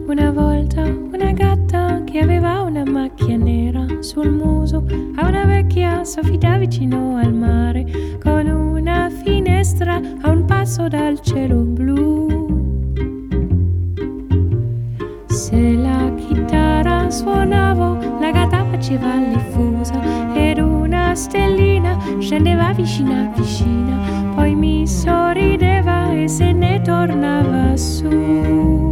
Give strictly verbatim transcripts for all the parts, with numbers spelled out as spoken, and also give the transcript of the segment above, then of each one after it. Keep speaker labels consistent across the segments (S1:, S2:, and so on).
S1: Una volta una gatta che aveva una macchia nera sul muso, a una vecchia soffità vicino al mare, con una finestra a un passo dal cielo blu. Se la chitarra suonavo, la gatta faceva l'effusa ed una stellina scendeva vicina vicina, poi mi sorrideva e se ne tornava su.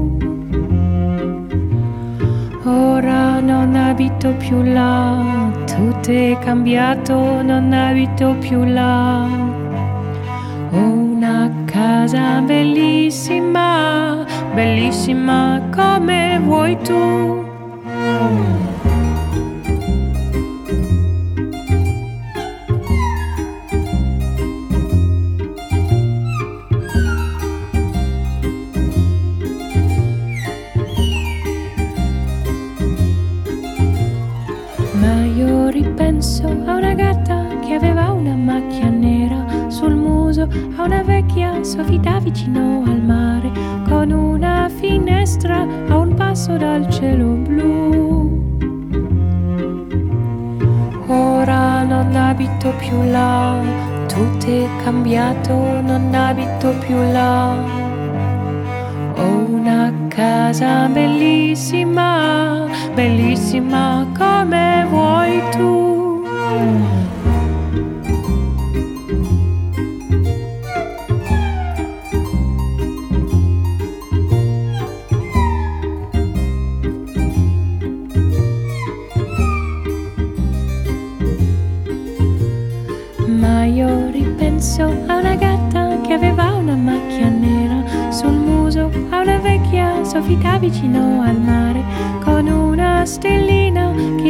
S1: Ora non abito più là, tutto è cambiato, non abito più là. Ho una casa bellissima, bellissima come vuoi tu. Ripenso a una gatta che aveva una macchia nera sul muso, a una vecchia soffità vicino al mare, con una finestra a un passo dal cielo blu. Ora non abito più là, tutto è cambiato, non abito più là. Ho una casa bellissima, bellissima come vuoi tu. Ma io ripenso a una gatta che aveva una macchia nera sul muso, a una vecchia soffità vicino al mare, con una stellina che